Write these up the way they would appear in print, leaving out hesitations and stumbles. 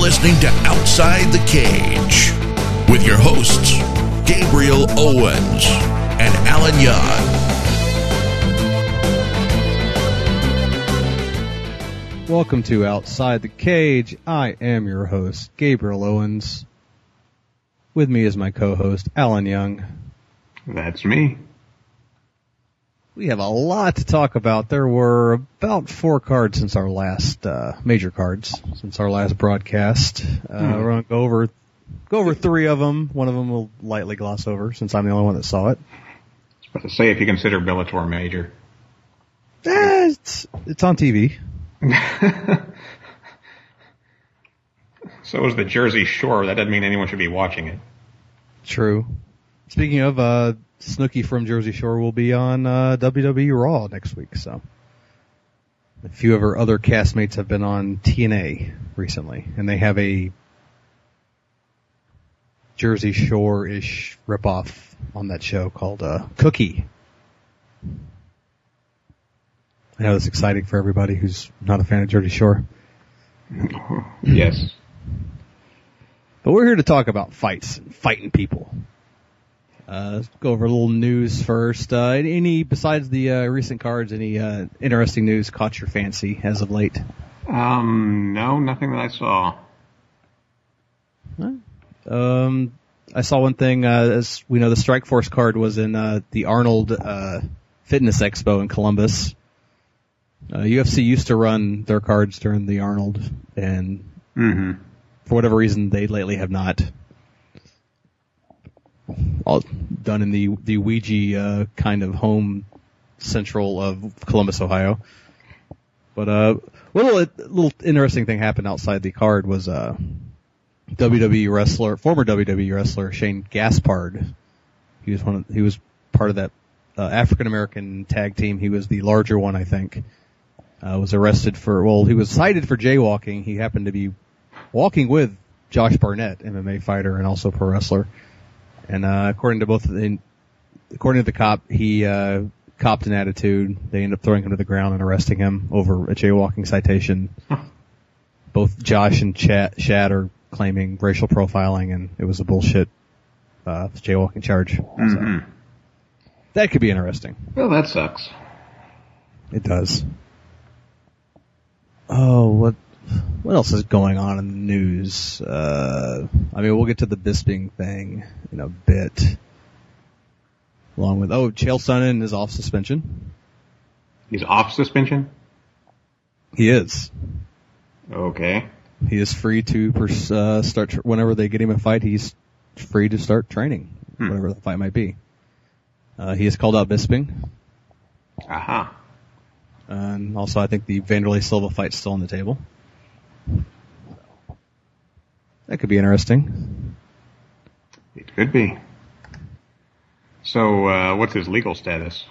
listening to Outside the Cage with your hosts, Gabriel Owens and Alan Young. Welcome to Outside the Cage. I am your host, Gabriel Owens. With me is my co-host, Alan Young. That's me. We have a lot to talk about. There were about 4 cards since our last major cards, since our last broadcast. We're going to go over 3 of them. One of them we'll lightly gloss over, since I'm the only one that saw it. I was about to say, if you consider Bellator major. It's on TV. So is the Jersey Shore. That doesn't mean anyone should be watching it. True. Speaking of, Snooki from Jersey Shore will be on WWE Raw next week. So a few of her other castmates have been on TNA recently, and they have a Jersey Shore-ish ripoff on that show called Cookie. I know it's exciting for everybody who's not a fan of Jersey Shore. Yes. But we're here to talk about fights and fighting people. Let's go over a little news first. Besides the recent cards, any interesting news caught your fancy as of late? No, nothing that I saw. I saw one thing, as we know, the Strikeforce card was in the Arnold Fitness Expo in Columbus. UFC used to run their cards during the Arnold, and for whatever reason, they lately have not. All done in the Ouija kind of home central of Columbus, Ohio. But little interesting thing happened outside the card was former WWE wrestler Shane Gaspard. He was part of that African American tag team. He was the larger one, I think. Was arrested he was cited for jaywalking. He happened to be walking with Josh Barnett, MMA fighter and also pro wrestler. And according to the cop, he copped an attitude. They ended up throwing him to the ground and arresting him over a jaywalking citation. Both Josh and Shad are claiming racial profiling, and it was a bullshit jaywalking charge. So, that could be interesting. Well, that sucks. It does. Oh, what else is going on in the news? We'll get to the Bisping thing in a bit. Along with, Chael Sonnen is off suspension. He's off suspension? He is. Okay. He is free to start, whenever they get him a fight, he's free to start training, whatever the fight might be. He has called out Bisping. Aha. And also, I think the Vanderlei Silva fight's still on the table. That could be interesting. It could be. So, what's his legal status?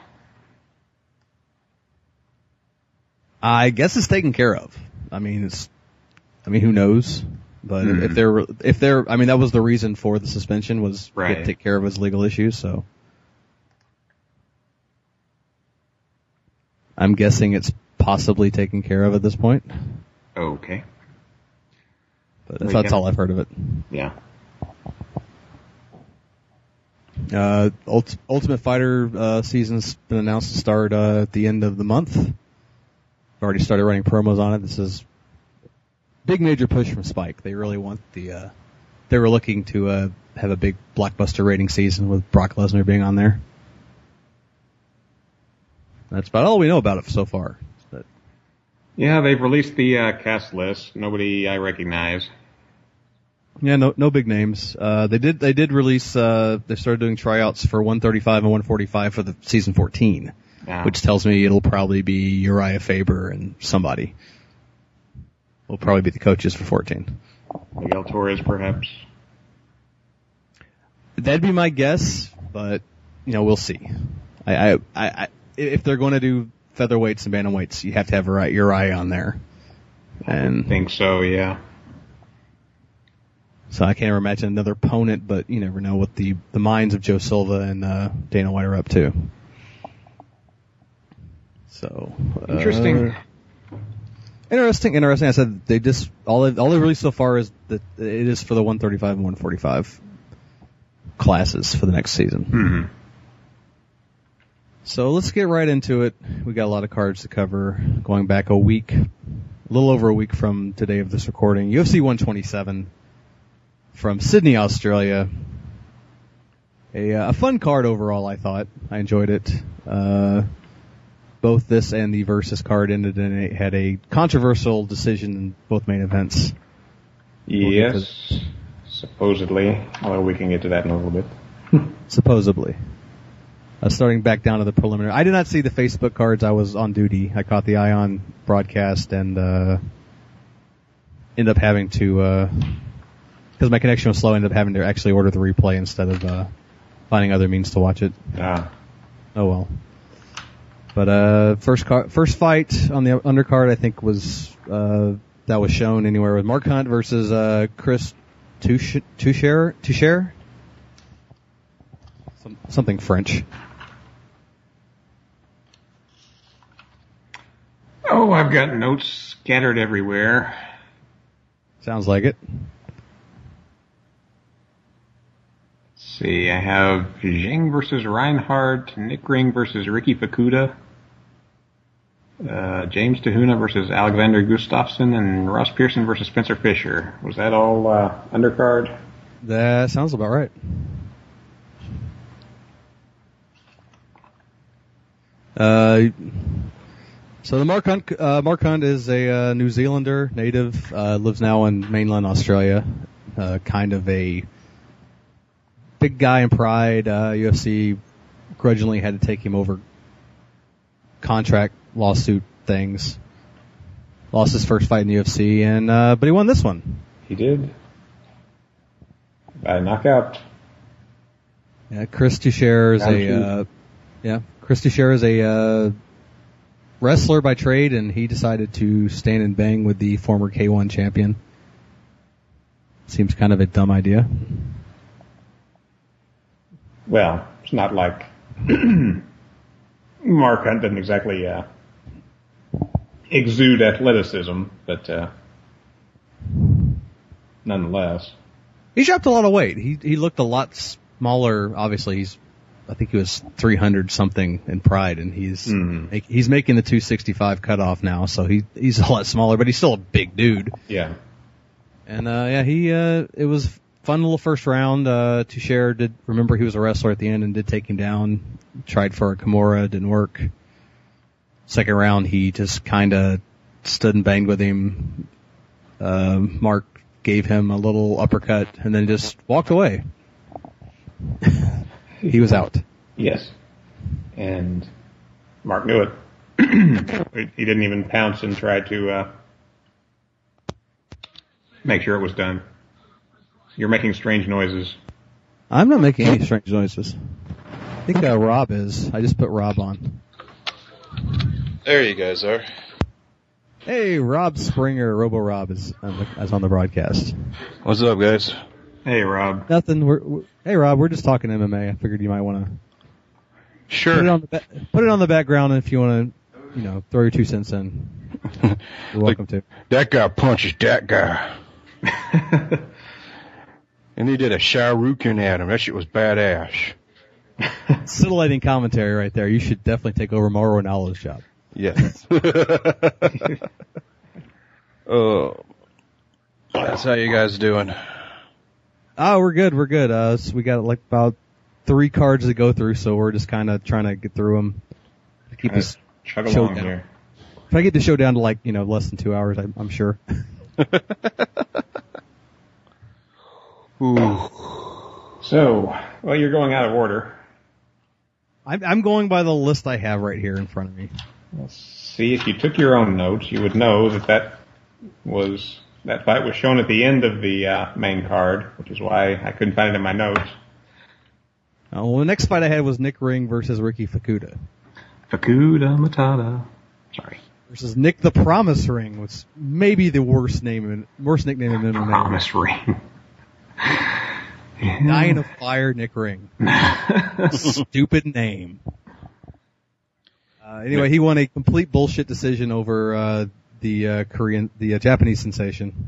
I guess it's taken care of. Who knows? But if they're, that was the reason for the suspension, was to take care of his legal issues, so. I'm guessing it's possibly taken care of at this point. Okay. But that's all I've heard of it. Yeah. Ultimate Fighter season's been announced to start at the end of the month. I've already started running promos on it. This is big major push from Spike. They really want they were looking to have a big blockbuster rating season with Brock Lesnar being on there. That's about all we know about it so far. But yeah, they've released the cast list. Nobody I recognize. Yeah, no big names. They did release. They started doing tryouts for 135 and 145 for the season 14, which tells me it'll probably be Uriah Faber and somebody. Will probably be the coaches for 14. Miguel Torres, perhaps. That'd be my guess, but we'll see. If they're going to do featherweights and bantamweights, you have to have Uriah on there. And I think so, yeah. So I can't imagine another opponent, but you never know what the minds of Joe Silva and Dana White are up to. So interesting. Interesting. I said they just all they released so far is that it is for the 135 and 145 classes for the next season. Mm-hmm. So let's get right into it. We got a lot of cards to cover. Going back a little over a week from today of this recording, UFC 127 from Sydney, Australia. A fun card overall, I thought. I enjoyed it. Both this and the Versus card ended in had a controversial decision in both main events. Yes, supposedly. Although we can get to that in a little bit. Supposedly. Starting back down to the preliminary. I did not see the Facebook cards. I was on duty. I caught the Ion broadcast and ended up having to, because my connection was slow, ended up having to actually order the replay instead of finding other means to watch it. Ah. Oh well. But first fight on the undercard, I think was that was shown anywhere with Mark Hunt versus Chris Tuchscherer, something French. Oh, I've got notes scattered everywhere. Sounds like it. Let's see, I have Zhang versus Reinhardt, Nick Ring versus Ricky Fukuda, James Tahuna versus Alexander Gustafsson, and Ross Pearson versus Spencer Fisher. Was that all undercard? That sounds about right. So the Mark Hunt is a New Zealander native, lives now in mainland Australia, kind of a big guy in Pride. UFC grudgingly had to take him over contract lawsuit things. Lost his first fight in the UFC, and but he won this one. He did. By a knockout. Yeah, Chris Tuchscherer is a wrestler by trade, and he decided to stand and bang with the former K1 champion. Seems kind of a dumb idea. Well, it's not like Mark Hunt didn't exactly exude athleticism, but nonetheless. He dropped a lot of weight. He looked a lot smaller. Obviously, I think he was 300 something in Pride, and he's making the 265 cutoff now, so he's a lot smaller, but he's still a big dude. Yeah. And it was a fun little first round. Tuchscherer remember he was a wrestler at the end and did take him down. Tried for a Kimura, didn't work. Second round, he just kind of stood and banged with him. Mark gave him a little uppercut and then just walked away. He was out. Yes. And Mark knew it. He didn't even pounce and try to make sure it was done. You're making strange noises. I'm not making any strange noises. I think Rob is. I just put Rob on. There you guys are. Hey, Rob Springer, Robo Rob is on the broadcast. What's up, guys? Hey, Rob. Nothing. Hey, Rob. We're just talking MMA. I figured you might want to. Sure. Put it on the background if you want to, throw your 2 cents in. You're welcome to. That guy punches that guy. And he did a Shawrukin at him. That shit was badass. Scintillating commentary right there. You should definitely take over Mauro Ranallo's job. Yes. That's how you guys doing? Oh, we're good. So we got about 3 cards to go through, so we're just kind of trying to get through them. Keep this chug show along down. here. If I get the show down to less than 2 hours, I'm sure. Ooh. So, well, you're going out of order. I'm going by the list I have right here in front of me. Let's see, if you took your own notes, you would know that fight was shown at the end of the main card, which is why I couldn't find it in my notes. Well, the next fight I had was Nick Ring versus Ricky Fukuda. Fukuda Matata. Sorry. Versus Nick the Promise Ring, which may be the worst nickname in MMA. Promise Ring. Dying of Fire Nick Ring. Stupid name. Anyway, he won a complete bullshit decision over the Japanese sensation.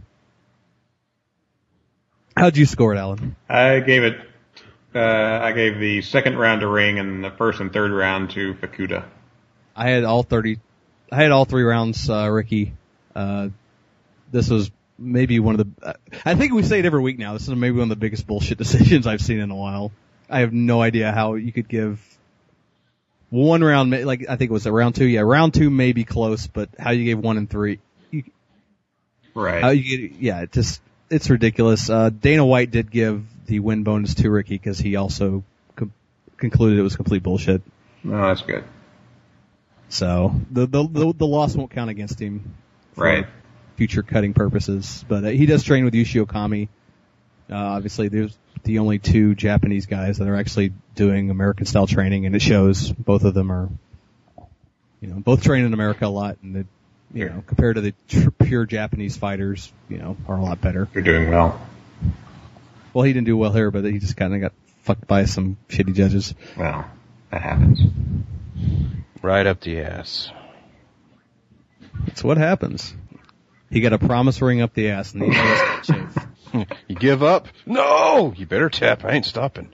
How'd you score it, Alan? I gave the second round to Ring and the first and third round to Fukuda. I had all 3 rounds, Ricky. This was maybe one of the, I think we say it every week now, this is maybe one of the biggest bullshit decisions I've seen in a while. I have no idea how you could give one round, like I think it was round 2. Yeah, round 2 may be close, but how you gave 1 and 3. Right. How you get, it's ridiculous. Dana White did give the win bonus to Ricky because he also concluded it was complete bullshit. Oh, that's good. So the loss won't count against him. Right. Future cutting purposes, but he does train with Yushi Okami. Obviously, there's the only 2 Japanese guys that are actually doing American style training, and it shows. Both of them are, both train in America a lot, and compared to the pure Japanese fighters, are a lot better. You're doing well. Well, he didn't do well here, but he just kind of got fucked by some shitty judges. Well, that happens. Right up the ass. That's what happens. He got a promise ring up the ass, and he got chafed. You give up? No! You better tap. I ain't stopping.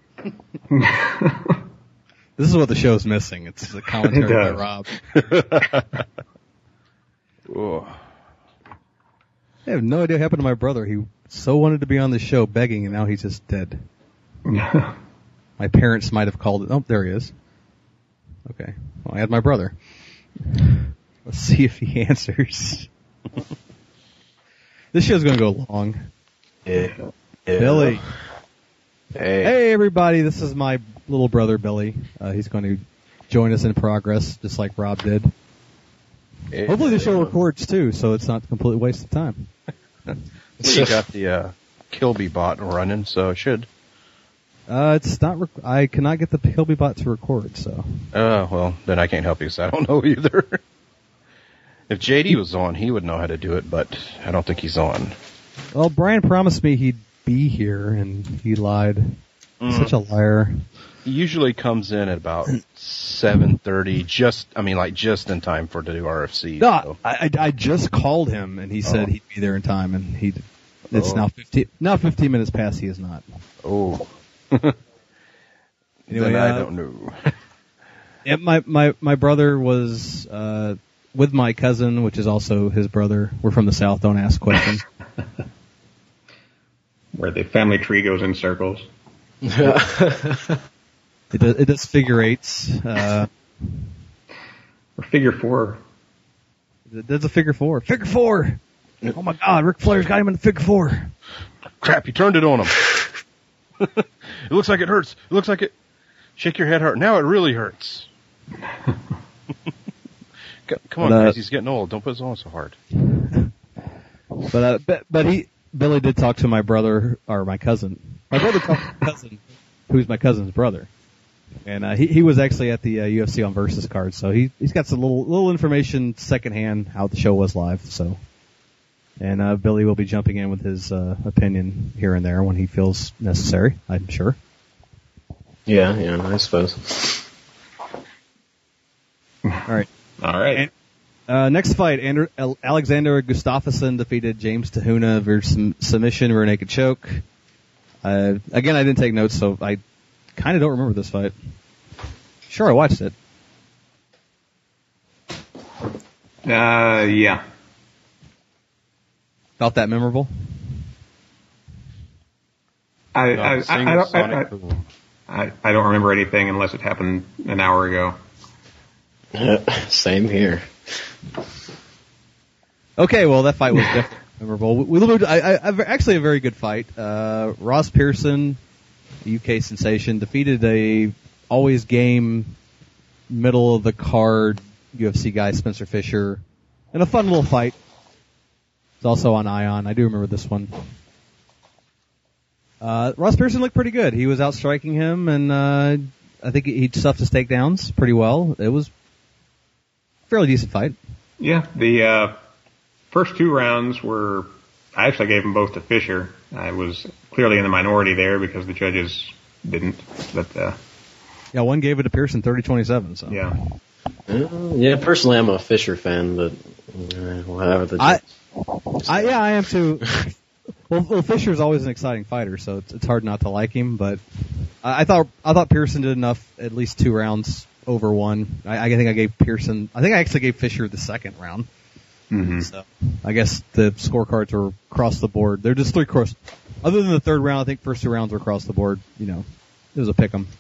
This is what the show's missing. It's the commentary by Rob. Oh. I have no idea what happened to my brother. He so wanted to be on the show begging, and now he's just dead. My parents might have called it. Oh, there he is. Okay. Well, I had my brother. Let's see if he answers. This show's going to go long. Yeah. Billy. Hey, everybody. This is my little brother, Billy. He's going to join us in progress, just like Rob did. Hopefully the show records, too, so it's not a complete waste of time. You got the Kilby bot running, so it should. It's not. I cannot get the Kilby bot to record, so. Well, then I can't help you, so I don't know either. If JD was on, he would know how to do it, but I don't think he's on. Well, Brian promised me he'd be here, and he lied. Such a liar. He usually comes in at about 7:30, just in time for to do RFC. No, so. I just called him, and he said he'd be there in time, and it's now 15 minutes past. He is not. Oh. Anyway, then I don't know. Yeah, my brother was with my cousin, which is also his brother. We're from the South. Don't ask questions. Where the family tree goes in circles. It does figure eights. Or figure 4. It does a figure 4. Figure 4! Oh my God, Ric Flair's got him in the figure 4. Crap, you turned it on him. It looks like it hurts. It looks like it. Shake your head hard. Now it really hurts. Come on, guys. He's getting old. Don't put it on so hard. But Billy did talk to my brother, or my cousin. My brother talked to my cousin, who's my cousin's brother. And he was actually at the UFC on Versus card, so he's got some little information secondhand how the show was live. So, and Billy will be jumping in with his opinion here and there when he feels necessary, I'm sure. Yeah, I suppose. All right. And, next fight, Alexander Gustafsson defeated James Tahuna versus submission rear naked choke. Again, I didn't take notes, so I kind of don't remember this fight. Sure, I watched it. Yeah. Felt that memorable? I don't remember anything unless it happened an hour ago. Same here. Okay, well, that fight was definitely memorable. Actually a very good fight. Ross Pearson, UK sensation, defeated a always game, middle of the card UFC guy, Spencer Fisher, in a fun little fight. It's also on Ion. I do remember this one. Ross Pearson looked pretty good. He was outstriking him, and I think he stuffed his takedowns pretty well. It was a fairly decent fight. Yeah, the first 2 rounds I actually gave them both to Fisher. I was clearly in the minority there because the judges didn't. But yeah, one gave it to Pearson 30-27. So yeah. Yeah, personally, I'm a Fisher fan, but Whatever the. I am too. Well, Fisher's always an exciting fighter, so it's hard not to like him. But I thought Pearson did enough, at least 2 rounds over one. I think I gave Pearson. I think I actually gave Fisher the second round. Mm-hmm. So I guess the scorecards were across the board. They're just 3 cross. Other than the third round, I think first 2 rounds were across the board. You know, it was a pick 'em.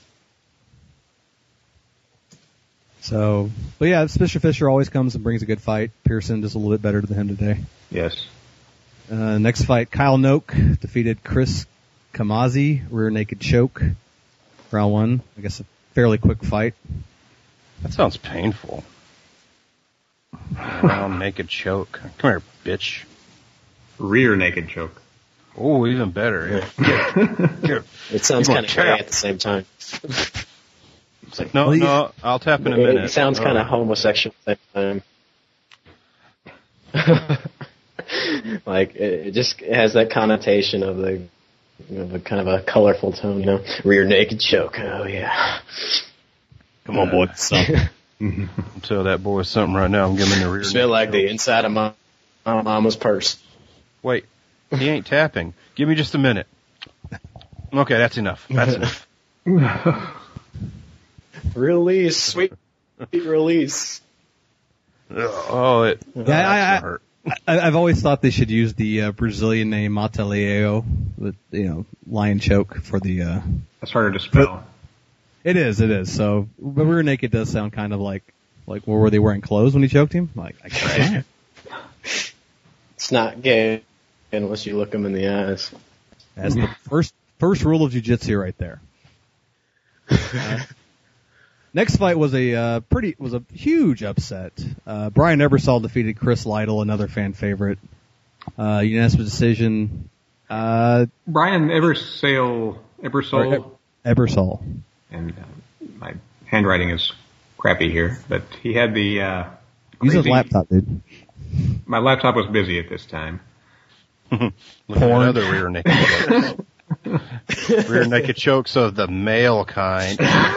So, but yeah, Fisher always comes and brings a good fight. Pearson just a little bit better than him today. Yes. Next fight, Kyle Noak defeated Chris Kamazi, rear naked choke. Round 1. I guess a fairly quick fight. That sounds painful. Round naked choke. Come here, bitch. Rear naked choke. Oh, even better. It sounds kind of gay at the same time. It's like, no, I'll tap in a minute. It sounds kind of homosexual at the same time. Like, it just has that connotation of a kind of a colorful tone, you know? Rear naked choke. Oh, yeah. Come on, boy. I'll tell that boy something right now. I'm giving him the rear. Smell like the inside of my mama's purse. Wait, he ain't tapping. Give me just a minute. Okay, that's enough. That's enough. Release, sweet release. Oh, it hurt. I've always thought they should use the Brazilian name Mataleao, with lion choke for the. That's harder to spell. It is. So, but rear naked does sound kind of like were they wearing clothes when he choked him? Like, I can't. It's not gay unless you look him in the eyes. That's the first rule of jiu-jitsu right there. Next fight was a huge upset. Brian Ebersol defeated Chris Lytle, another fan favorite. Unanimous decision. Brian Ebersol. And my handwriting is crappy here, but he had the use his laptop, dude. My laptop was busy at this time. Another rear naked choke. Rear naked chokes of the male kind.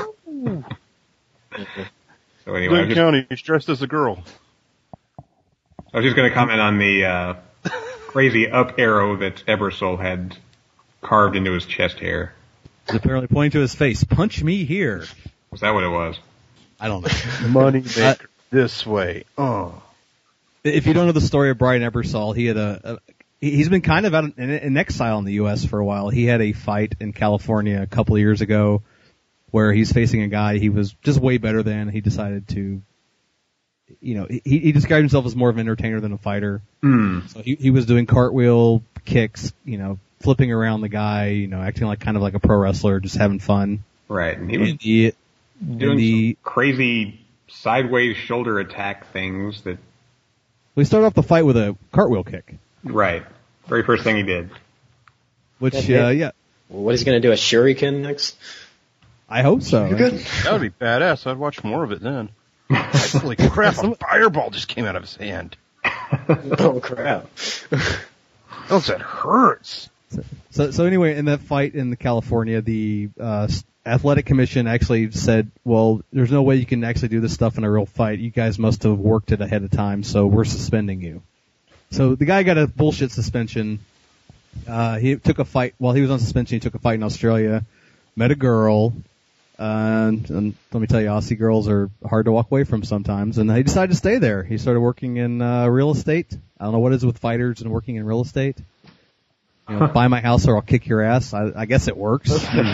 So anyway, Good County, he's dressed as a girl. I was just going to comment on the crazy up arrow that Ebersol had carved into his chest hair. He's apparently pointing to his face. Punch me here. Was that what it was? I don't know. Money maker this way. If you don't know the story of Brian Ebersol, he had he's been kind of out in exile in the U.S. for a while. He had a fight in California a couple of years ago where he's facing a guy he was just way better than. He decided to, he described himself as more of an entertainer than a fighter. So he was doing cartwheel kicks, flipping around the guy, acting like kind of like a pro wrestler, just having fun. Right. And he was doing some crazy sideways shoulder attack things that. We started off the fight with a cartwheel kick. Right. Very first thing he did. Which, yeah. What is he going to do, a shuriken next? I hope so. That would be badass. I'd watch more of it then. Holy crap, a fireball just came out of his hand. Oh, crap. Oh, that hurts. So anyway, in that fight in California, the athletic commission actually said, well, there's no way you can actually do this stuff in a real fight. You guys must have worked it ahead of time, so we're suspending you. So the guy got a bullshit suspension. He took a fight, while he was on suspension, he took a fight in Australia, met a girl, and let me tell you, Aussie girls are hard to walk away from sometimes, and he decided to stay there. He started working in real estate. I don't know what it is with fighters and working in real estate. Buy my house or I'll kick your ass. I guess it works.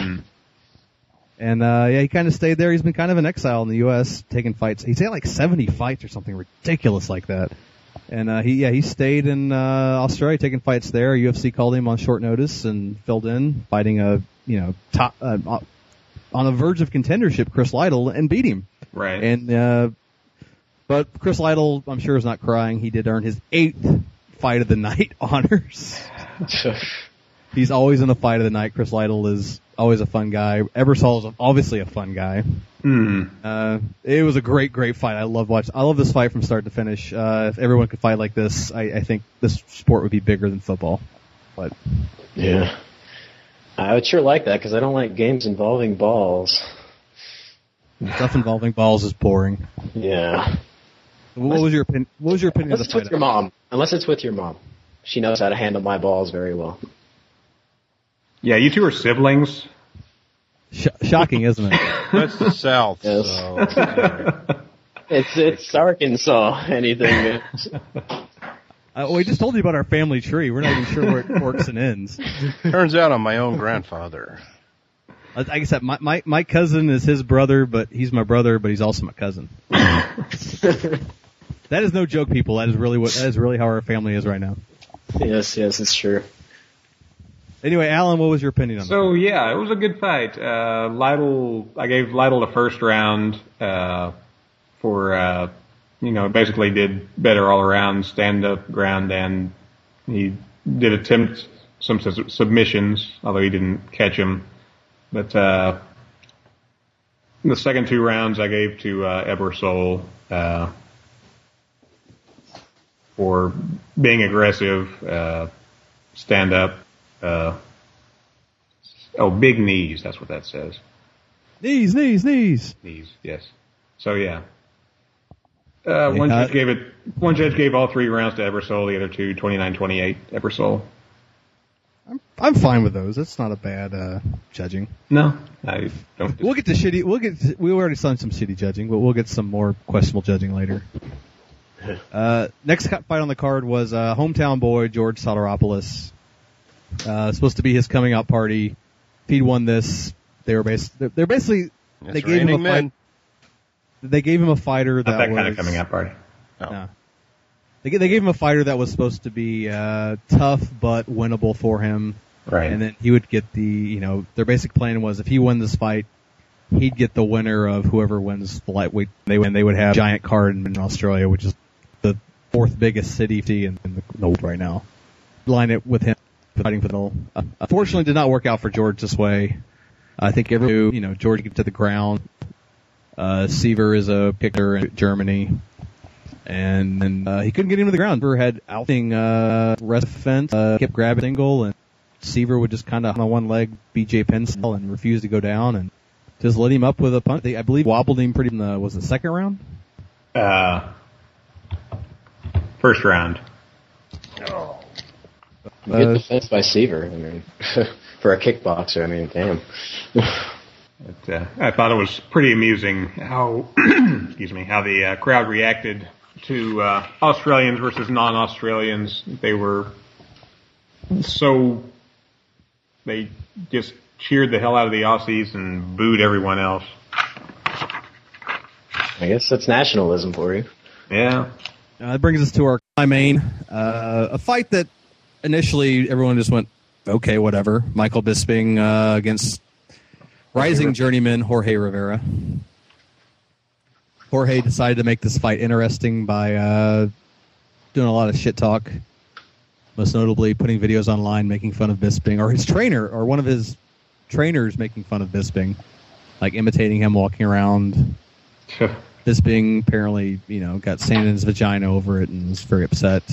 And he kind of stayed there. He's been kind of in exile in the U.S., taking fights. He's had like 70 fights or something ridiculous like that. And he stayed in Australia taking fights there. UFC called him on short notice and filled in, fighting a top on the verge of contendership, Chris Lytle, and beat him. Right. And but Chris Lytle, I'm sure, is not crying. He did earn his 8th fight of the night honors. He's always in the fight of the night. Chris Lytle is always a fun guy. Ebersol is obviously a fun guy. It was a great fight. I love this fight from start to finish. If everyone could fight like this, I think this sport would be bigger than football. But yeah, I would sure like that because I don't like games involving balls. Stuff involving balls is boring. Yeah. What was your opinion of the Unless it's fight? with your mom. Unless it's with your mom. She knows how to handle my balls very well. Yeah, you two are siblings. Shocking, isn't it? That's the South. Yes. So, It's Arkansas. Anything. We just told you about our family tree. We're not even sure where it works and ends. turns out I'm my own grandfather. Like I said, my cousin is his brother, but he's my brother, but he's also my cousin. That is no joke, people. That is really how our family is right now. Yes, it's true. Anyway, Alan, what was your opinion on that? So yeah, it was a good fight. I gave Lytle the first round for basically did better all around, stand up ground, and he did attempt some submissions, although he didn't catch them. But the second 2 rounds I gave to Ebersol for being aggressive, stand up. Big knees. That's what that says. Knees. Knees. Yes. So yeah. One judge gave all 3 rounds to Ebersol. The other 2, 29-28, Ebersol. I'm fine with those. That's not a bad judging. No, I don't. We'll get to shitty. We already saw some shitty judging, but we'll get some more questionable judging later. Next fight on the card was hometown boy George Soteropoulos. Supposed to be his coming out party. If he'd won this, they gave him a fight. They gave him a fighter that kind of coming out party. No. They gave him a fighter that was supposed to be tough but winnable for him. Right. And then he would get their basic plan was if he won this fight, he'd get the winner of whoever wins the lightweight. They would have a giant card in Australia, which is the 4th biggest city in the world right now. Line it with him fighting for the middle. Unfortunately, did not work out for George this way. I think George get to the ground. Seaver is a kicker in Germany. And then he couldn't get him to the ground. Seaver had outing rest defense, kept grabbing single, and Seaver would just kind of on one leg BJ Penn style and refuse to go down and just lit him up with a punch. I believe wobbled him pretty in the second round? First round. Good defense by Seaver. I mean, for a kickboxer, damn. I thought it was pretty amusing how the crowd reacted to Australians versus non-Australians. They just cheered the hell out of the Aussies and booed everyone else. I guess that's nationalism for you. Yeah. That brings us to our main, a fight that initially everyone just went, okay, whatever. Michael Bisping against rising journeyman Jorge Rivera. Jorge decided to make this fight interesting by doing a lot of shit talk, most notably putting videos online making fun of Bisping, or his trainer, or one of his trainers making fun of Bisping, like imitating him walking around. Bisping apparently, got sand in his vagina over it and was very upset.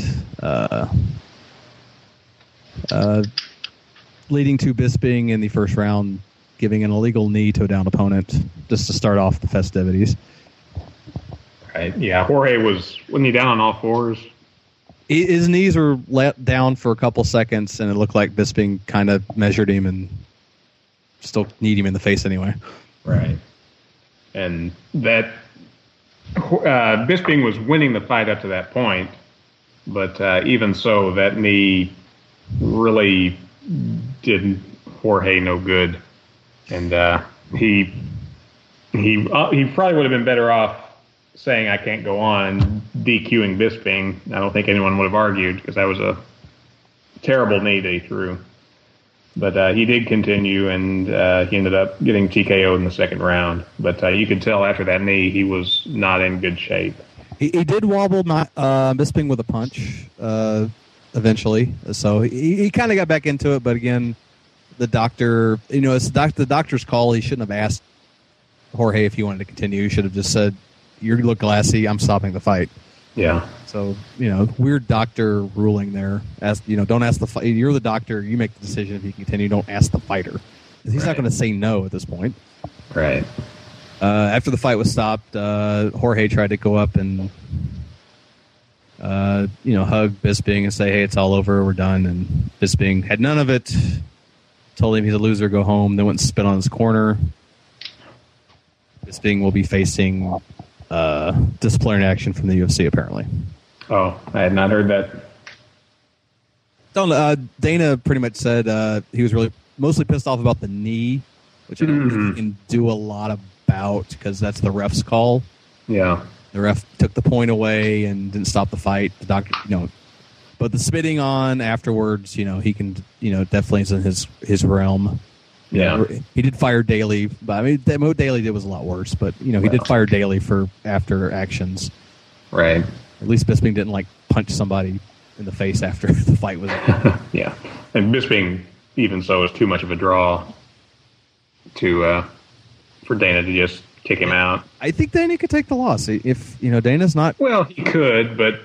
Leading to Bisping in the first round giving an illegal knee to a downed opponent just to start off the festivities. Right. Yeah, Jorge wasn't he down on all fours? His knees were let down for a couple seconds, and it looked like Bisping kind of measured him and still kneed him in the face anyway. Right. And that Bisping was winning the fight up to that point, but even so, that knee really did Jorge no good. And he probably would have been better off saying I can't go on, DQing Bisping. I don't think anyone would have argued because that was a terrible knee that he threw. But he did continue, and he ended up getting TKO'd in the second round. But you could tell after that knee he was not in good shape. He did wobble Bisping with a punch eventually. So he kind of got back into it, but again, the doctor, it's the doctor's call. He shouldn't have asked Jorge if he wanted to continue. He should have just said, "You look glassy. I'm stopping the fight." Yeah. So weird doctor ruling there. Don't ask the fight. You're the doctor. You make the decision if you continue. Don't ask the fighter. He's not going to say no at this point. Right. After the fight was stopped, Jorge tried to go up and hug Bisping and say, hey, it's all over, we're done. And Bisping had none of it, told him he's a loser, go home, then went and spit on his corner. Bisping will be facing disciplinary action from the UFC, apparently. Oh, I had not heard that. Dana pretty much said he was really mostly pissed off about the knee, which I don't think he can do a lot about because that's the ref's call. Yeah. The ref took the point away and didn't stop the fight. The doctor, but the spitting on afterwards, he can, definitely is in his realm. Yeah. He did fire Daly, but I mean, what Daly did was a lot worse. But he did fire Daly for after actions. Right. At least Bisping didn't punch somebody in the face after the fight was over. Yeah, and Bisping, even so, is too much of a draw for Dana to just kick him out. I think Dana could take the loss if Dana's not. Well, he could, but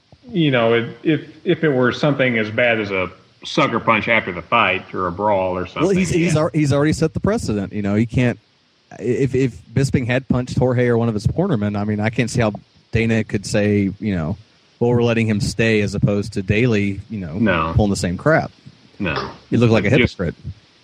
if it were something as bad as a sucker punch after the fight or a brawl or something. Well, he's already set the precedent. He can't. If Bisping had punched Jorge or one of his cornermen, I mean, I can't see how Dana could say, well, we're letting him stay as opposed to Daly, no. pulling the same crap. No. You look like a hypocrite.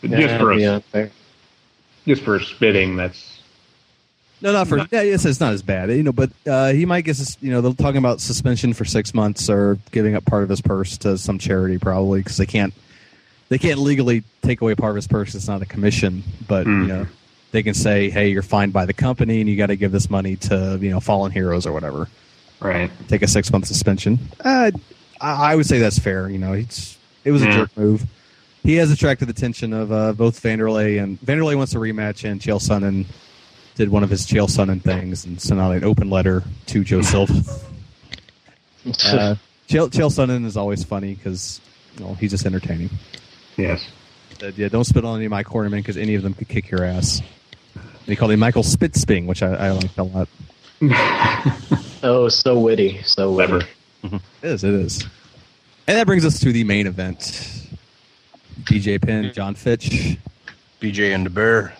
Just for spitting, that's... No, not for... it's not as bad, but he might get, they're talking about suspension for 6 months or giving up part of his purse to some charity probably because they can't legally take away part of his purse. It's not a commission, but, they can say, hey, you're fined by the company and you got to give this money to, fallen heroes or whatever. Right. Take a 6-month suspension. I would say that's fair. It was a jerk move. He has attracted the attention of both Vanderlei, and Vanderlei wants a rematch, and Chael Sonnen did one of his Chael Sonnen things and sent out an open letter to Joe Silva. Chael Sonnen is always funny because he's just entertaining. Yes. Don't spit on any of my cornermen because any of them could kick your ass. And he called him Michael Spitsping, which I liked a lot. Oh, so witty. So clever. It is. And that brings us to the main event. BJ Penn, John Fitch. BJ and the Bear.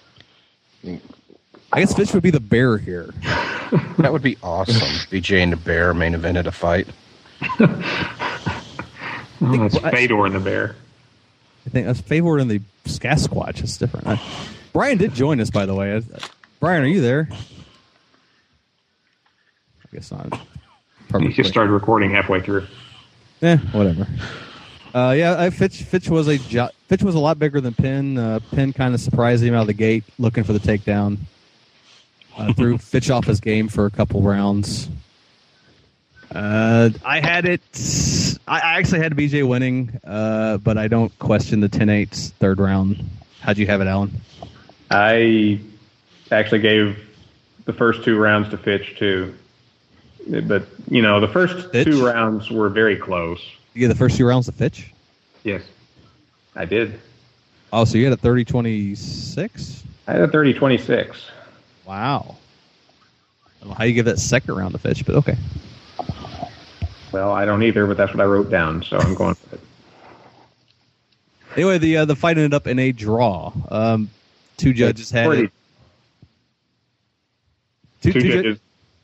I guess Fitch would be the bear here. That would be awesome. BJ and the Bear main evented a fight. It's Fedor and the Bear. I think that's Fedor and the Sasquatch. It's different. Brian did join us, by the way. Brian, are you there? I guess not. You just started recording halfway through. Whatever. Fitch was a lot bigger than Penn. Penn kind of surprised him out of the gate, looking for the takedown. Threw Fitch off his game for a couple rounds. I had it. I actually had BJ winning, but I don't question the 10-8 third round. How'd you have it, Alan? I actually gave the first 2 rounds to Fitch too. But, the first Fitch? 2 rounds were very close. You gave the first 2 rounds to Fitch? Yes, I did. Oh, so you had a 30-26? I had a 30-26. Wow. I don't know how you give that second round to Fitch, but okay. Well, I don't either, but that's what I wrote down, so I'm going with it. Anyway, the fight ended up in a draw. 2 judges had it. Two judges.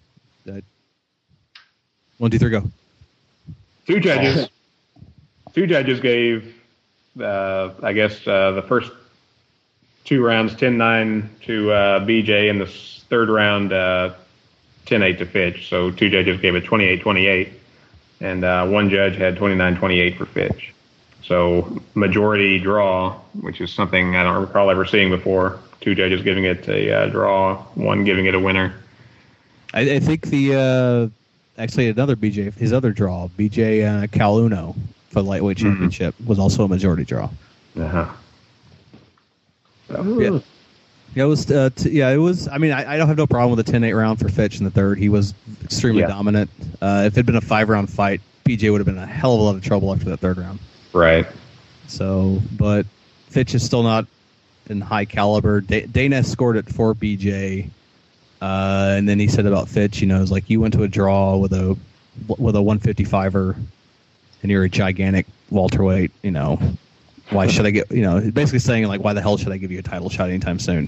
1, 2, 3, go. 2 judges. 2 judges gave, the first 2 rounds 10-9 to BJ, and the third round 10-8 to Fitch. So 2 judges gave it 28-28, and 1 judge had 29-28 for Fitch. So majority draw, which is something I don't recall ever seeing before. 2 judges giving it a draw, 1 giving it a winner. I think actually another BJ, his other draw, BJ Caluno for the lightweight championship was also a majority draw. Uh-huh. Yeah. Yeah, it was. It was. I mean, I don't have no problem with the 10-8 round for Fitch in the third. He was extremely dominant. If it had been a 5-round fight, BJ would have been in a hell of a lot of trouble after that third round. Right. So, but Fitch is still not in high caliber. Dana scored it for BJ, and then he said about Fitch, it's like you went to a draw with a 155er, and you're a gigantic welterweight. Why should I get? Basically saying like, why the hell should I give you a title shot anytime soon?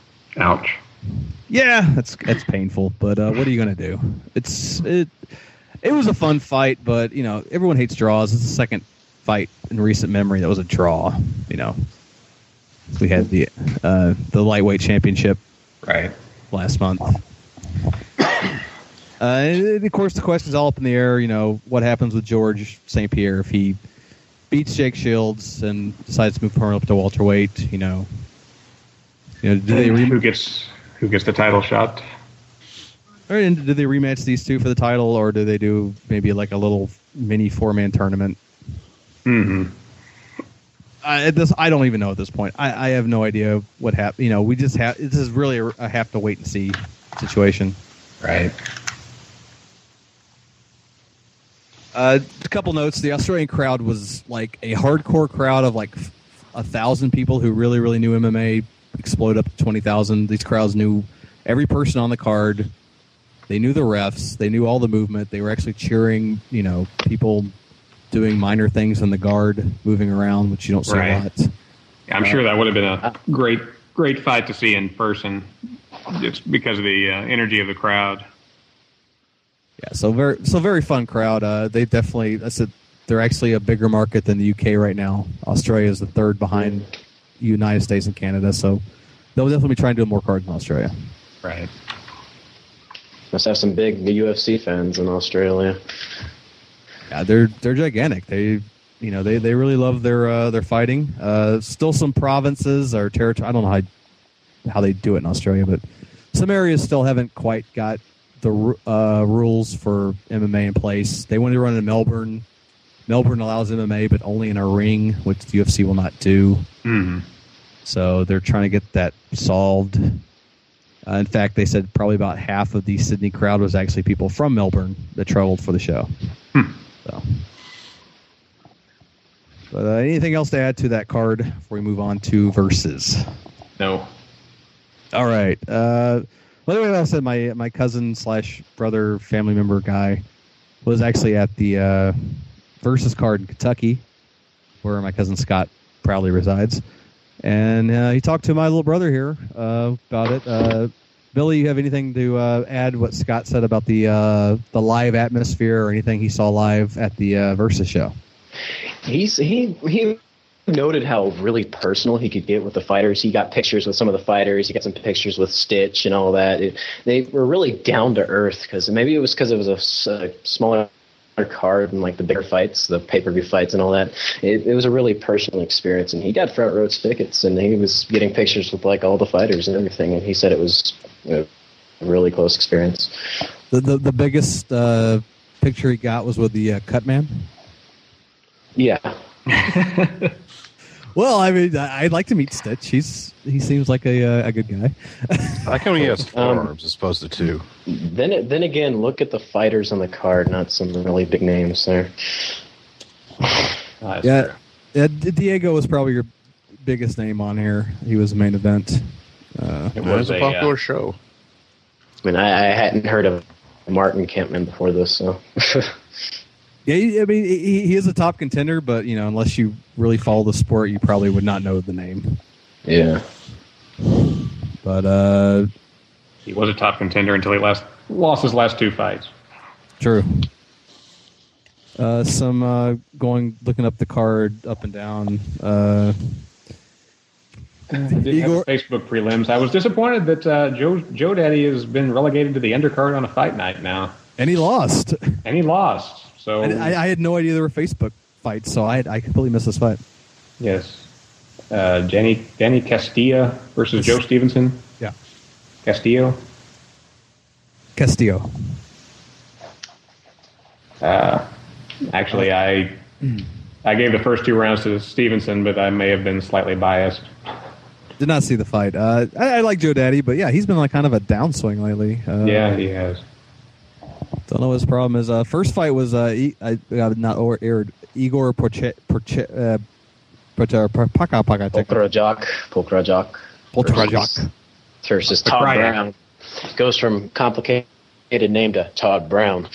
Ouch. Yeah, that's painful. But what are you gonna do? It was a fun fight, but everyone hates draws. It's the second fight in recent memory that was a draw. We had the lightweight championship Right. last month. And of course, the question's all up in the air. What happens with George St. Pierre if he beats Jake Shields and decides to move permanently up to welterweight? Do they who gets the title shot? Or do they rematch these two for the title, or do they do maybe like a little mini 4-man tournament? Mm-hmm. I don't even know at this point. I have no idea what happened. We just have. This is really a have to wait and see situation. Right. A couple notes. The Australian crowd was like a hardcore crowd of like 1,000 people who really, really knew MMA. Explode up to 20,000. These crowds knew every person on the card. They knew the refs. They knew all the movement. They were actually cheering, people doing minor things in the guard, moving around, which you don't see a lot. I'm sure that would have been a great fight to see in person, just because of the energy of the crowd. Yeah, so very fun crowd. They definitely, they're actually a bigger market than the UK right now. Australia is the third behind United States and Canada, so they'll definitely be trying to do more cards in Australia. Right. Must have some big UFC fans in Australia. Yeah, they're gigantic. They really love their fighting. Still some provinces or territory. I don't know how they do it in Australia, but some areas still haven't quite got the rules for MMA in place. They want to run in Melbourne. Melbourne allows MMA, but only in a ring, which the UFC will not do. Mm-hmm. So they're trying to get that solved. In fact, they said probably about half of the Sydney crowd was actually people from Melbourne that traveled for the show. So, but anything else to add to that card before we move on to Versus? No. All right. By the way, like I said, my cousin / brother, family member guy was actually at the Versus card in Kentucky, where my cousin Scott proudly resides. And he talked to my little brother here about it. Billy, you have anything to add what Scott said about the live atmosphere or anything he saw live at the Versus show? He noted how really personal he could get with the fighters. He got pictures with some of the fighters. He got some pictures with Stitch and all that. They were really down to earth because maybe it was because it was a smaller card and like the bigger fights, the pay-per-view fights and all that. It was a really personal experience, and he got front row tickets, and he was getting pictures with like all the fighters and everything, and he said it was a really close experience. The biggest picture he got was with the Cut Man? Yeah. Well, I mean, I'd like to meet Stitch. He seems like a good guy. I like how he has 4 arms as opposed to 2. Then again, look at the fighters on the card, not some really big names there. Yeah, Diego was probably your biggest name on here. He was the main event. It was a popular show. I mean, I hadn't heard of Martin Kempman before this, so... Yeah, I mean, he is a top contender, but, unless you really follow the sport, you probably would not know the name. Yeah. But, he was a top contender until he lost his last 2 fights. True. Looking up the card up and down. Didn't have Facebook prelims. I was disappointed that Joe Daddy has been relegated to the undercard on a fight night now. And he lost. So I had no idea there were Facebook fights, so I completely missed this fight. Yes. Danny Castillo versus Joe Stevenson. Yeah. Castillo. Actually, I gave the first 2 rounds to Stevenson, but I may have been slightly biased. Did not see the fight. I like Joe Daddy, but yeah, he's been like kind of a downswing lately. Yeah, he has. Don't know what his problem is. First fight was not aired. Igor Pokrajak versus Todd Brown. Goes from complicated name to Todd Brown.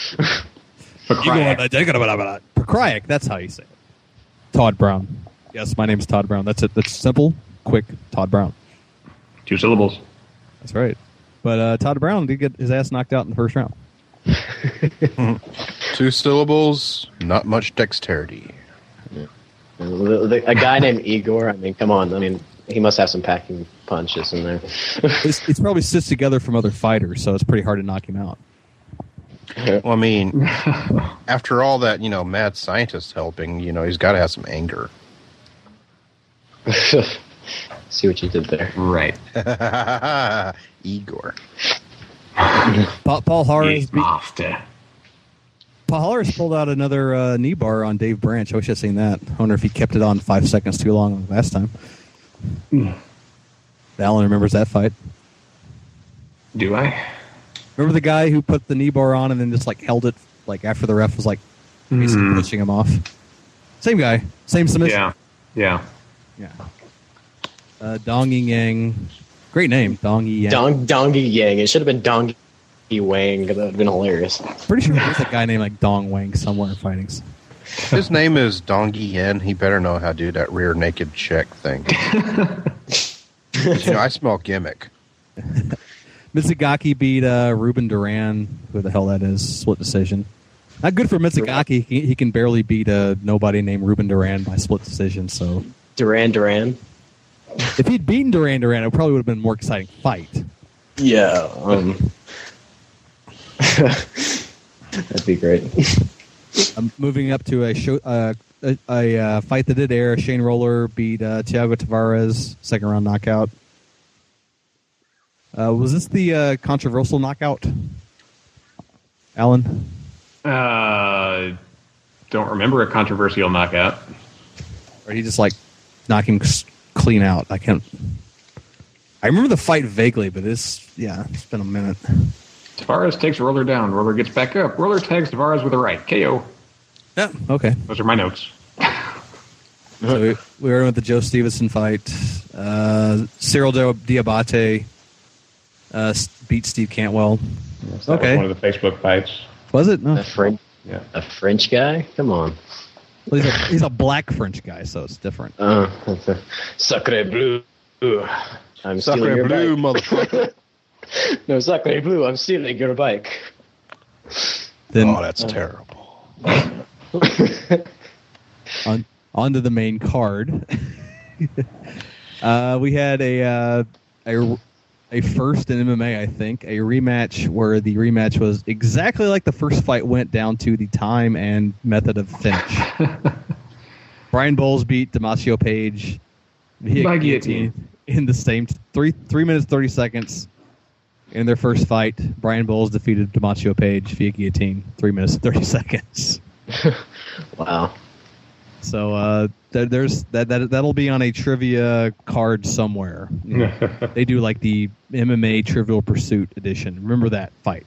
Pokrajak, that's how you say it. Todd Brown. Yes, my name's Todd Brown. That's it. That's simple, quick. Todd Brown. 2 syllables. That's right. But Todd Brown did get his ass knocked out in the first round. 2 syllables, not much dexterity. A guy named Igor. I mean, come on. I mean, he must have some packing punches in there. It's probably stitched together from other fighters, so it's pretty hard to knock him out. Well, I mean, after all that, mad scientist helping, he's got to have some anger. See what you did there. Right. Igor. Paul Harris. Paul Harris pulled out another knee bar on Dave Branch. I wish I'd seen that. I wonder if he kept it on 5 seconds too long last time. Alan remembers that fight. Do I? Remember the guy who put the knee bar on and then just held it after the ref was basically pushing him off? Same guy, same submission. Yeah. Dong Yang, great name, Dong Yang. Dong Yang. It should have been Dong Wang. That would have been hilarious. Pretty sure there's a guy named Dong Wang somewhere in fightings. His name is Dongi Yen. He better know how to do that rear naked check thing. I smell gimmick. Mitsugaki beat Ruben Duran, who the hell that is, split decision. Not good for Mitsugaki. He can barely beat nobody named Ruben Duran by split decision. So Duran. If he'd beaten Duran, it probably would have been a more exciting fight. Yeah. That'd be great. Moving up to a fight that did air. Shane Roller beat Thiago Tavares, second round knockout. Was this the controversial knockout, Alan? Don't remember a controversial knockout. Or he just knock him clean out? I remember the fight vaguely, but it's been a minute. Tavares takes Roller down. Roller gets back up. Roller tags Tavares with a right. KO. Yeah. Okay. Those are my notes. So we were with the Joe Stevenson fight. Cyril Diabate beat Steve Cantwell. Yes, that was one of the Facebook fights. Was it? No. A French guy? Come on. Well, he's a black French guy, so it's different. Sacre bleu. I'm Sacre stealing your bleu, bike. motherfucker. No, sacre bleu. I'm stealing your bike. Oh, that's terrible. On to the main card. We had a first in MMA, I think, a rematch where the rematch was exactly like the first fight went, down to the time and method of finish. Brian Bowles beat Damacio Page via guillotine in the same 3 minutes 30 seconds. In their first fight, Brian Bowles defeated Damacio Page via guillotine, 3 minutes 30 seconds. Wow. So there's that'll be on a trivia card somewhere. They do the MMA Trivial Pursuit edition. Remember that fight?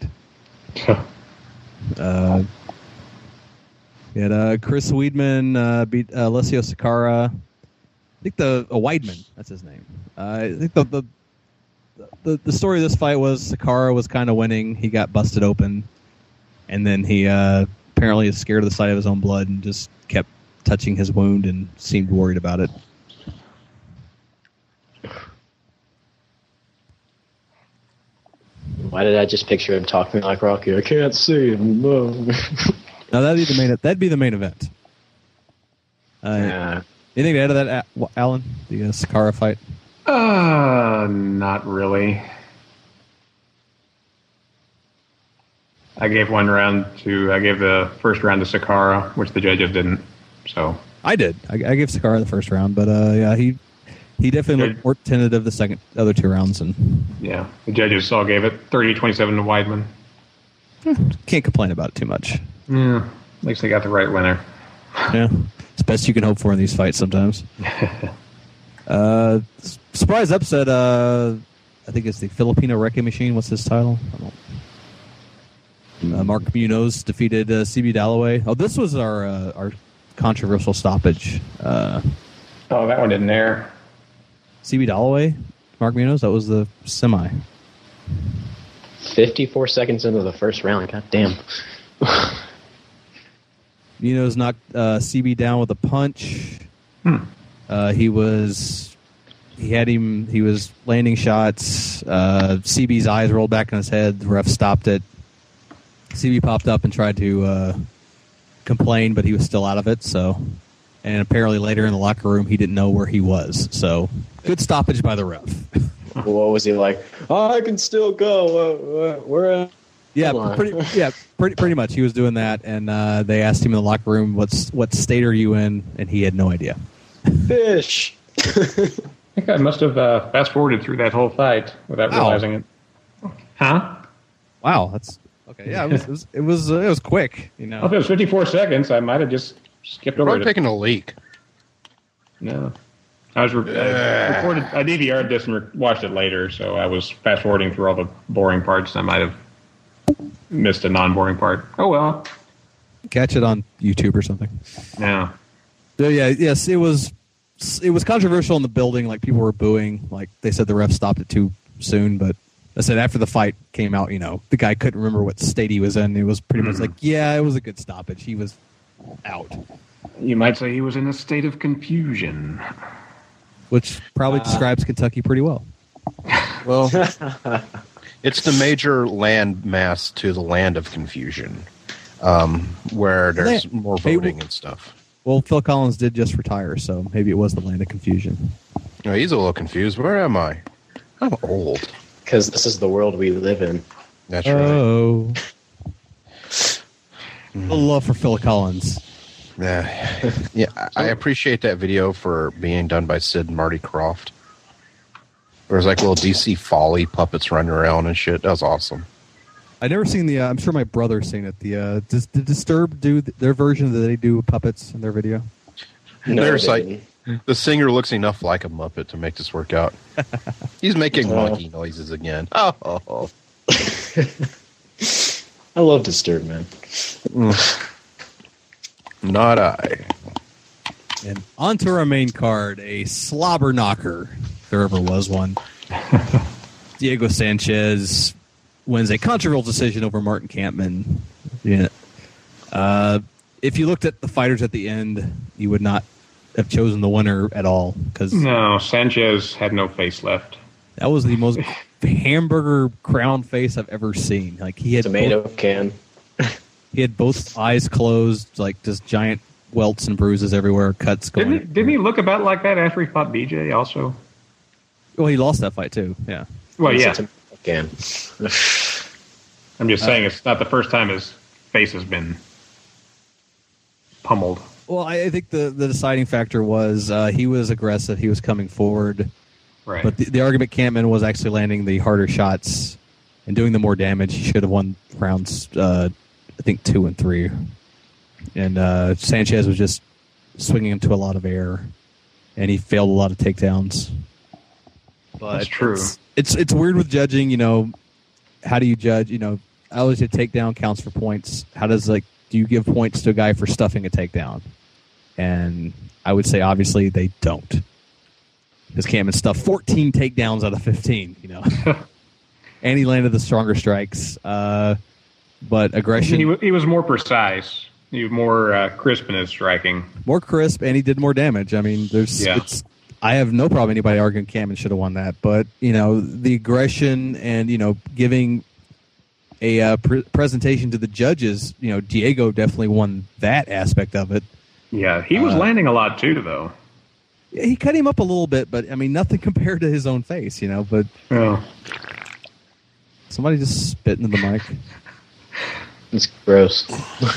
We had Chris Weidman beat Alessio Sakara. I think Weidman, that's his name. I think the story of this fight was Sakara was kind of winning. He got busted open, and then he apparently is scared of the sight of his own blood and just kept touching his wound and seemed worried about it. Why did I just picture him talking like Rocky? I can't see him. No. No, that'd be the main event. Anything to add to that, Alan? The Sakara fight? Not really. I gave the first round to Sakara, which the judges didn't. So I did. I gave Sakara the first round, but he definitely looked more tentative the other 2 rounds. And yeah, the judges all gave it 30-27 to Weidman. Can't complain about it too much. Yeah, at least they got the right winner. Yeah, it's the best you can hope for in these fights sometimes. Surprise upset. I think it's the Filipino Wrecking Machine. What's his title? Mark Munoz defeated CB Dalloway. Oh, this was our controversial stoppage. Oh, that one didn't air. CB Dalloway, Mark Munoz. That was the semi. 54 seconds into the first round. God damn. Munoz knocked CB down with a punch. He was landing shots. CB's eyes rolled back in his head. The ref stopped it. CB popped up and tried to complained, but he was still out of it. So, and apparently later in the locker room, he didn't know where he was. So, good stoppage by the ref. What was he like? Oh, I can still go. Where? Pretty much. He was doing that, and they asked him in the locker room, "What state are you in?" And he had no idea. Fish. I think I must have fast forwarded through that whole fight without realizing it. Huh? Wow, that's okay. Yeah, it was quick. You know, Well, if it was 54 seconds, I might have just skipped over Probably it. taking a leak. No. I was recorded. I DVR'd this and watched it later, so I was fast forwarding through all the boring parts. I might have missed a non-boring part. Oh well. catch it on YouTube or something. Yeah. So yes, it was controversial in the building. Like, people were booing. Like, they said the ref stopped it too soon, but I said after the fight came out, the guy couldn't remember what state he was in. It was pretty much like, yeah, it was a good stoppage. He was out. You might say he was in a state of confusion. Which probably describes Kentucky pretty well. Well, it's the major land mass to the land of confusion, where there's more voting and stuff. Well, Phil Collins did just retire, so maybe it was the land of confusion. Oh, he's a little confused. Where am I? I'm old. Because this is the world we live in. That's right. Oh. The love for Phil Collins. Yeah, I appreciate that video for being done by Sid and Marty Krofft. There's like little DC Folly puppets running around and shit. That was awesome. I never seen the. I'm sure my brother's seen it. Does Disturbed do their version that they do puppets in their video? No, There's like the singer looks enough like a Muppet to make this work out. He's making monkey noises again. Oh. I love Disturbed, man. Not I. And onto our main card, a slobber knocker, if there ever was one. Diego Sanchez wins a controversial decision over Martin Kampmann. Yeah. If you looked at the fighters at the end, you would not have chosen the winner at all, because No, Sanchez had no face left. that was the most hamburger crown face I've ever seen. Like, he had Tomato can. He had both eyes closed, like just giant welts and bruises everywhere, cuts going. Didn't he look about like that after he fought BJ also? Well, he lost that fight too. Yeah. Well, It's a yeah. tomato can. I'm just saying it's not the first time his face has been pummeled. Well, I think the deciding factor was he was aggressive. He was coming forward. Right. But the argument, Kampmann was actually landing the harder shots and doing the more damage. He should have won rounds, I think 2 and 3. And Sanchez was just swinging into a lot of air, and he failed a lot of takedowns. But That's true. It's weird with judging. How do you judge? I always say takedown counts for points. How does do you give points to a guy for stuffing a takedown? And I would say obviously they don't, because Kampmann stuffed 14 takedowns out of 15. And he landed the stronger strikes. But aggression, He was more precise. He was more crisp in his striking. more crisp, and he did more damage. I mean, I have no problem anybody arguing Kampmann should have won that, but the aggression and giving a presentation to the judges, Diego definitely won that aspect of it. Yeah, he was landing a lot too, though. He cut him up a little bit, but I mean, nothing compared to his own face, But Yeah. somebody just spit into the mic. It's gross.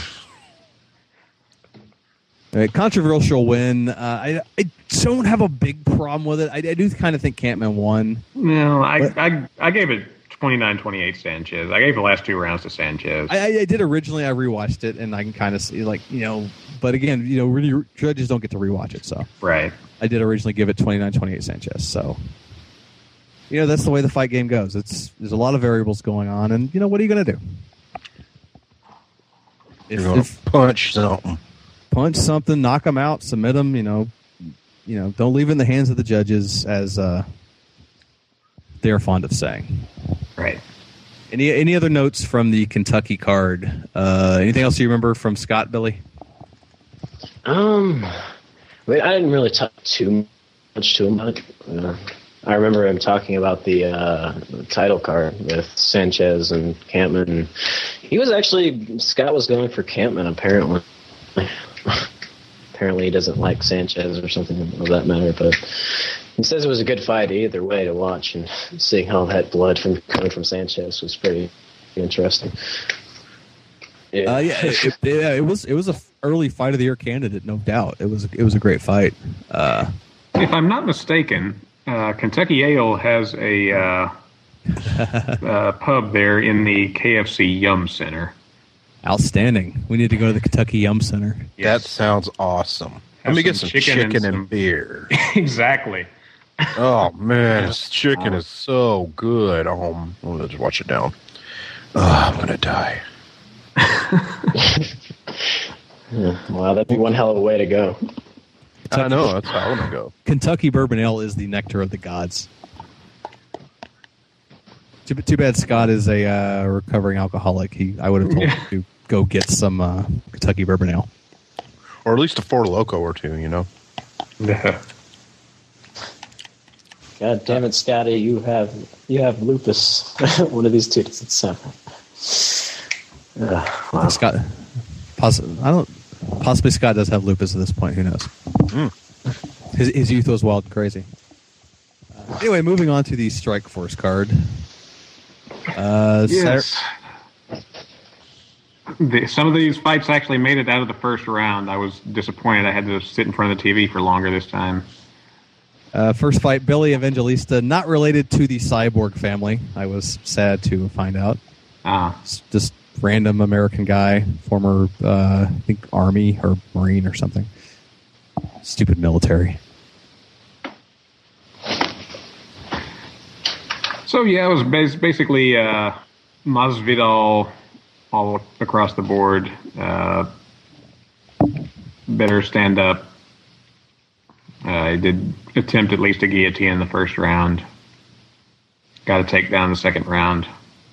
Controversial win. I don't have a big problem with it. I do kind of think Kampmann won. No, I gave it 29-28 Sanchez. I gave the last 2 rounds to Sanchez. I did originally. I rewatched it, and I can kind of see, but again, really, judges don't get to rewatch it, so. Right. I did originally give it 29-28 Sanchez, so. That's the way the fight game goes. There's a lot of variables going on, and, what are you going to do? You're going to punch something. Punch something, knock them out, submit them, don't leave it in the hands of the judges, as they're fond of saying. Right. Any other notes from the Kentucky card? Anything else you remember from Scott, Billy? I didn't really talk too much to him. I remember him talking about the title card with Sanchez and Kampmann. Scott was going for Kampmann, apparently. Apparently he doesn't like Sanchez or something of that matter, but he says it was a good fight either way to watch, and seeing all that blood coming from Sanchez was pretty interesting. Yeah, it was a early fight of the year candidate, no doubt. It was a great fight. If I'm not mistaken, Kentucky Ale has a pub there in the KFC Yum Center. Outstanding. We need to go to the Kentucky Yum Center. Yes. That sounds awesome. Let me get some chicken and beer. Exactly. Oh, man, this chicken is so good. Oh, let's watch it down. Oh, I'm going to die. Wow, that'd be one hell of a way to go. I know, that's how I want to go. Kentucky Bourbon Ale is the nectar of the gods. Too bad Scott is a recovering alcoholic. I would have told him to go get some Kentucky Bourbon Ale. Or at least a Four Loko or two, you know? God damn it, Scotty! You have lupus. One of these two. Wow. Scott, possibly Scott does have lupus at this point. Who knows? His youth was wild and crazy. Anyway, moving on to the Strike Force card. Yes. Some of these fights actually made it out of the first round. I was disappointed. I had to sit in front of the TV for longer this time. First fight, Billy Evangelista, not related to the Cyborg family. I was sad to find out. Just random American guy, former, I think, Army or Marine or something. Stupid military. So, yeah, it was basically Masvidal all across the board. Better stand up. He did attempt at least a guillotine in the first round. Got a takedown in the second round.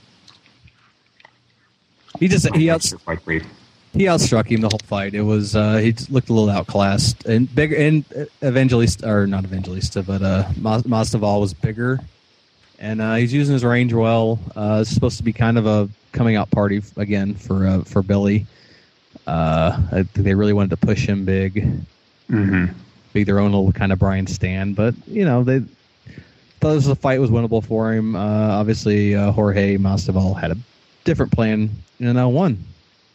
He outstruck him the whole fight. It was he just looked a little outclassed and bigger. And Evangelista, or not Evangelista, but Masvidal was bigger, and he's using his range well. It's supposed to be kind of a coming out party again for Billy. They really wanted to push him big, be their own little kind of Brian Stand. But they thought the fight was winnable for him. Obviously, Jorge Masvidal had a different plan and won.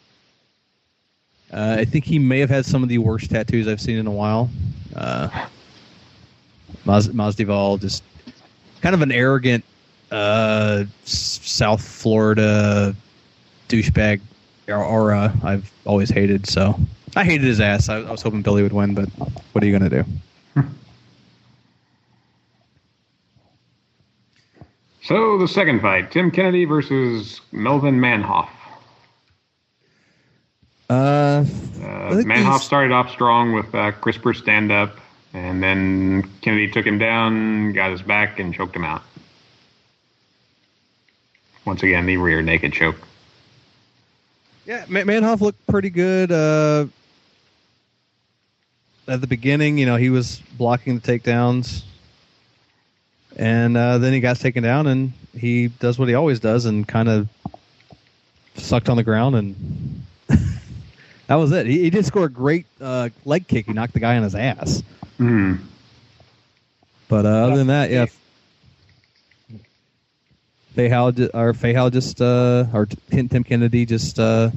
I think he may have had some of the worst tattoos I've seen in a while. Masvidal, just kind of an arrogant South Florida douchebag aura I've always hated. So I hated his ass. I was hoping Billy would win, but what are you going to do? So the second fight, Tim Kennedy versus Melvin Manhoff. Manhoff started off strong with crisper stand-up, and then Kennedy took him down, got his back, and choked him out. Once again, the rear naked choke. Yeah, Manhoff looked pretty good. At the beginning, he was blocking the takedowns. And then he got taken down, and he does what he always does and kind of sucked on the ground, and that was it. He did score a great leg kick. He knocked the guy on his ass. But other than that, yeah. Tim Kennedy just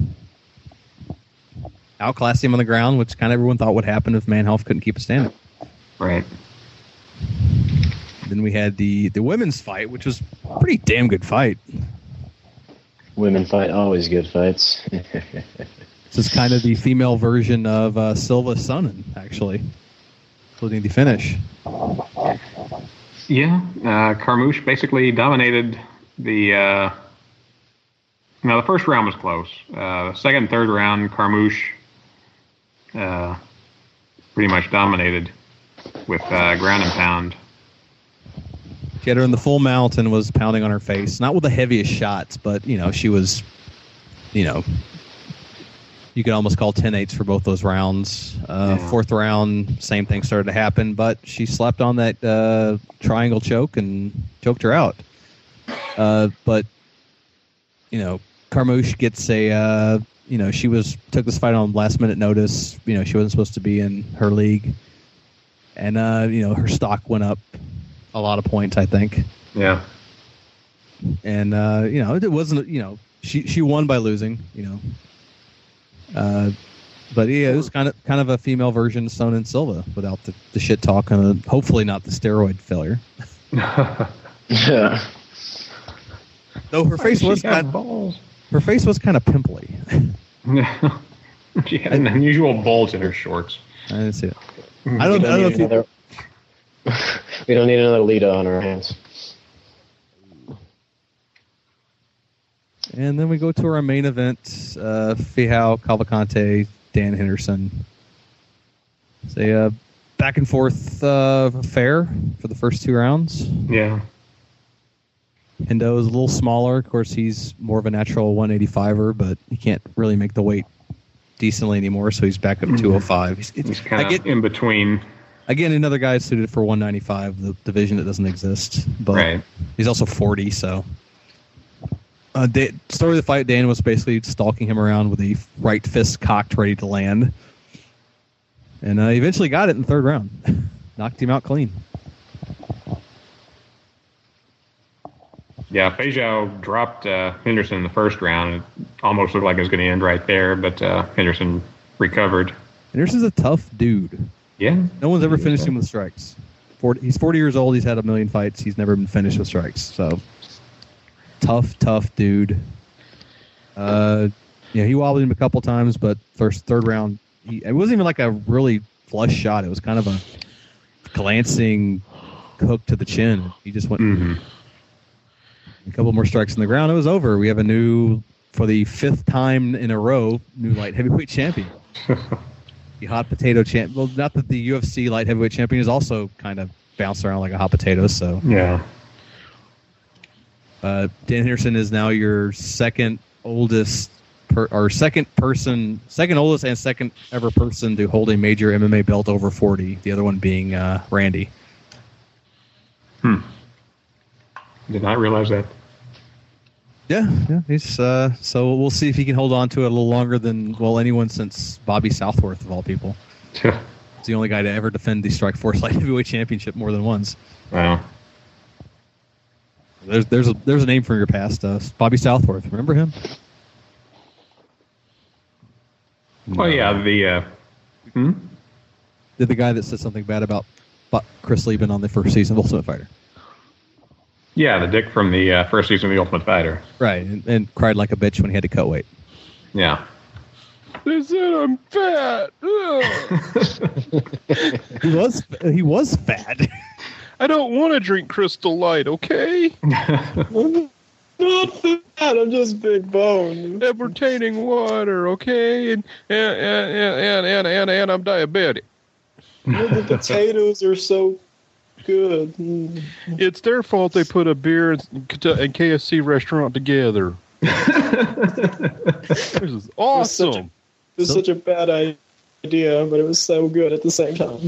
outclassed him on the ground, which kind of everyone thought would happen if Manhoff couldn't keep it standing. Right. Then we had the women's fight, which was a pretty damn good fight. Women fight, always good fights. This is kind of the female version of Silva Sonnen, actually, including the finish. Yeah, Carmouche basically dominated the first round was close. Second and third round, Carmouche pretty much dominated with ground and pound. She had her in the full mount and was pounding on her face. Not with the heaviest shots, but, she was, you could almost call 10-8s for both those rounds. Fourth round, same thing started to happen, but she slept on that triangle choke and choked her out. But, Carmouche gets a she took this fight on last minute notice. She wasn't supposed to be in her league, and her stock went up a lot of points, I think. Yeah. And it wasn't. She won by losing. But yeah, it was kind of a female version of Sonnen Silva without the shit talk and hopefully not the steroid failure. Yeah. Though her face was kind of pimply. She had an unusual bulge in her shorts. I didn't see it. I don't know if we don't need another Lita on our hands. And then we go to our main event: Fihao Cavalcante, Dan Henderson. It's a back and forth affair for the first 2 rounds. Yeah. Hendo is a little smaller. Of course, he's more of a natural 185er, but he can't really make the weight decently anymore, so he's back up to 205. He's kind of in between. Again, another guy suited for 195, the division that doesn't exist. But he's also 40, so... story of the fight, Dan was basically stalking him around with a right fist cocked, ready to land. And eventually got it in the 3rd round. Knocked him out clean. Yeah, Feijiao dropped Henderson in the 1st round. It almost looked like it was going to end right there, but Henderson recovered. Henderson's a tough dude. Yeah. No one's ever finished him with strikes. He's 40 years old. He's had 1 million fights. He's never been finished with strikes. So, tough dude. He wobbled him a couple times, but 3rd round, it wasn't even like a really flush shot. It was kind of a glancing hook to the chin. He just went... Mm-hmm. A couple more strikes in the ground. It was over. We have a new, for the 5th time in a row, new light heavyweight champion. The hot potato champ. Well, not that the UFC light heavyweight champion is also kind of bounced around like a hot potato. So yeah. Dan Henderson is now your second oldest and second ever person to hold a major MMA belt over 40. The other one being Randy. Did not realize that. Yeah. He's so we'll see if he can hold on to it a little longer than anyone since Bobby Southworth of all people. He's the only guy to ever defend the Strikeforce Light Heavyweight Championship more than once. Wow. There's a name from your past, Bobby Southworth. Remember him? Oh yeah, The guy that said something bad about Chris Lieben on the first season of Ultimate Fighter. Yeah, the dick from the first season of The Ultimate Fighter. Right, and cried like a bitch when he had to cut weight. Yeah. They said I'm fat. He was fat. I don't want to drink Crystal Light, okay? I'm not fat, I'm just big bone. Entertaining water, okay? And I'm diabetic. The potatoes are so good. It's their fault they put a beer and KFC restaurant together. This is awesome. It was such a bad idea, but it was so good at the same time.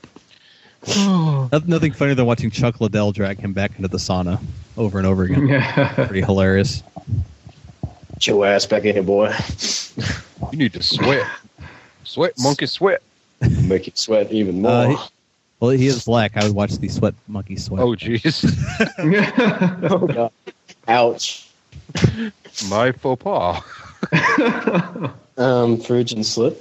Nothing funnier than watching Chuck Liddell drag him back into the sauna over and over again. Pretty hilarious. Get your ass back in here, boy. You need to sweat. Sweat, monkey, sweat. Make it sweat even more. He is black. I would watch the sweat monkey sweat. Oh, jeez. Oh, God. Ouch. My faux pas. Trojan slip.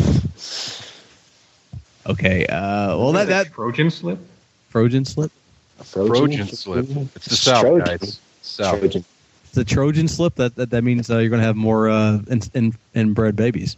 Okay. That Trojan slip. Trojan slip. Trojan slip. It's the South, Trojan. guys. South. Trojan. It's a Trojan slip. That means you're going to have more inbred babies.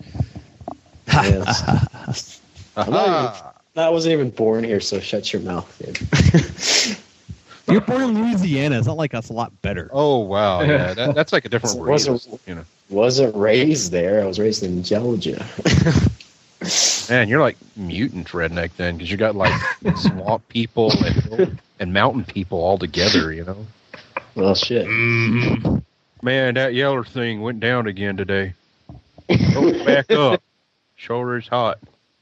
Yes. I wasn't even born here, so shut your mouth, dude. You're born in Louisiana. It's not like us a lot better. Oh, wow. Yeah, that's like a different race. Wasn't raised there. I was raised in Georgia. Man, you're like mutant redneck then, because you got like swamp people and mountain people all together, you know? Well, shit. Mm-hmm. Man, that Yeller thing went down again today. Go back up. Sure is hot.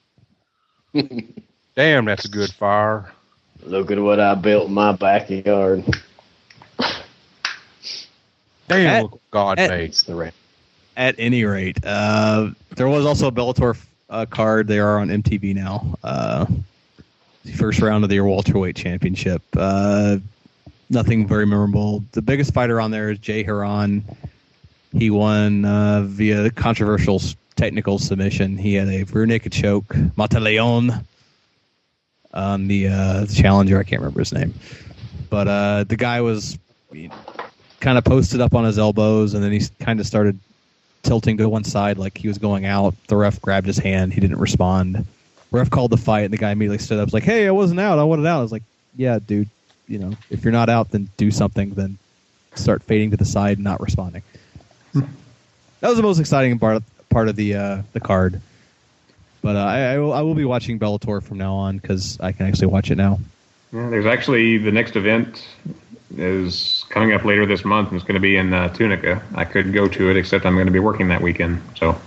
Damn, that's a good fire. Look at what I built in my backyard. Damn, look what God made. It's the rain. At any rate, there was also a Bellator card. They are on MTV now. The first round of the welterweight championship. Nothing very memorable. The biggest fighter on there is Jay Heron. He won via controversial technical submission. He had a rear naked choke. Mataleon on the challenger. I can't remember his name. But the guy was kind of posted up on his elbows, and then he kind of started tilting to one side like he was going out. The ref grabbed his hand. He didn't respond. Ref called the fight, and the guy immediately stood up. Was like, "Hey, I wasn't out. I wanted out." I was like, "Yeah, dude. If you're not out, then do something. Then start fading to the side and not responding." So, that was the most exciting part of the card. But I will be watching Bellator from now on because I can actually watch it now. Yeah, there's actually the next event is coming up later this month, and it's going to be in Tunica. I could go to it, except I'm going to be working that weekend. So,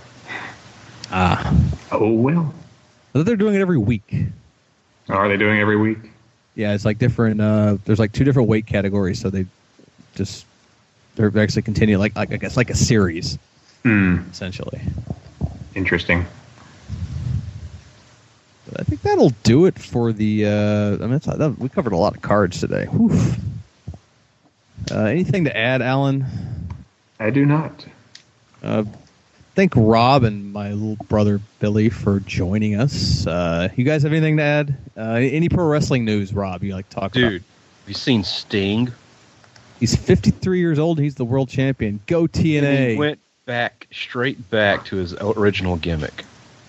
oh well. I thought they're doing it every week. Are they doing every week? Yeah, it's like different. There's like 2 different weight categories, so they're actually continuing like I guess like a series, essentially. Interesting. But I think that'll do it for the. We covered a lot of cards today. Whew. Anything to add, Alan? I do not. Thank Rob and my little brother Billy for joining us. You guys have anything to add? Any pro wrestling news, Rob? You like to talk about? Dude, have you seen Sting? He's 53 years old. He's the world champion. Go TNA. He went straight back to his original gimmick.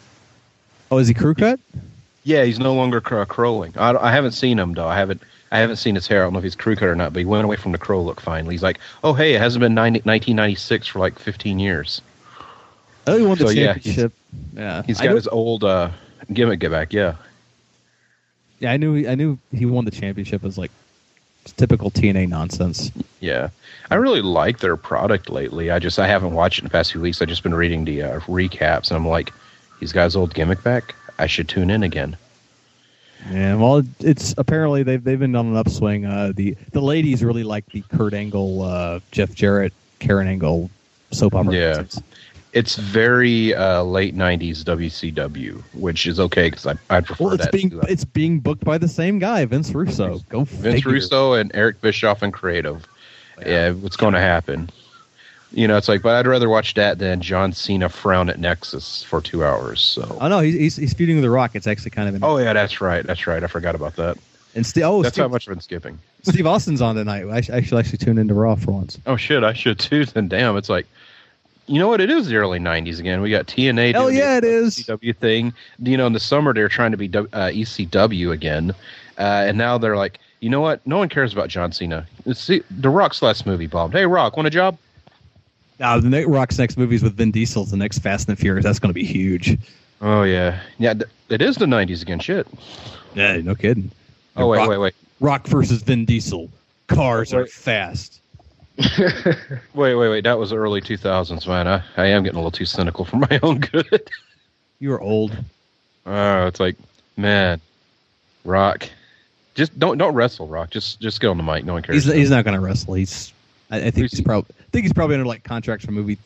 Oh, is he crew cut? Yeah, he's no longer crowing. I haven't seen him though. I haven't seen his hair. I don't know if he's crew cut or not. But he went away from the crow look finally. He's like, oh hey, it hasn't been 1996 for like 15 years. Oh, he won the championship. Yeah, he's got his old gimmick back. Yeah. Yeah, I knew he won the championship as like typical TNA nonsense. Yeah, I really like their product lately. I haven't watched it in the past few weeks. I've just been reading the recaps, and I'm like, he's got his old gimmick back. I should tune in again. Yeah, well, it's apparently they've been on an upswing. The ladies really like the Kurt Angle, Jeff Jarrett, Karen Angle soap opera. Yeah. It's very late 90s WCW, which is okay because I prefer that. It's being booked by the same guy, Vince Russo. Go figure. Vince Russo and Eric Bischoff and Creative. Yeah, what's going to happen? It's like, but I'd rather watch that than John Cena frown at Nexus for 2 hours. So. Oh no, he's feuding with The Rock. It's actually kind of. Oh yeah, that's right. I forgot about that. And that's how much I've been skipping. Steve Austin's on tonight. I should actually tune into Raw for once. Oh shit, I should too. Then damn, it's like. You know what? It is the early 90s again. We got TNA. Hell yeah, it is. ECW thing. In the summer, they're trying to be ECW again. And now they're like, you know what? No one cares about John Cena. The Rock's last movie bombed. Hey, Rock, want a job? The Rock's next movie is with Vin Diesel. The next Fast and Furious. That's going to be huge. Oh, yeah. Yeah, it is the 90s again. Shit. Yeah, no kidding. Oh, wait. Rock versus Vin Diesel. Cars are fast. Wait. That was early 2000s, man. I am getting a little too cynical for my own good. You are old. Oh, it's like, man, Rock. Just don't wrestle, Rock. Just get on the mic. No one cares. He's not going to wrestle. I think he's probably under like contracts for movie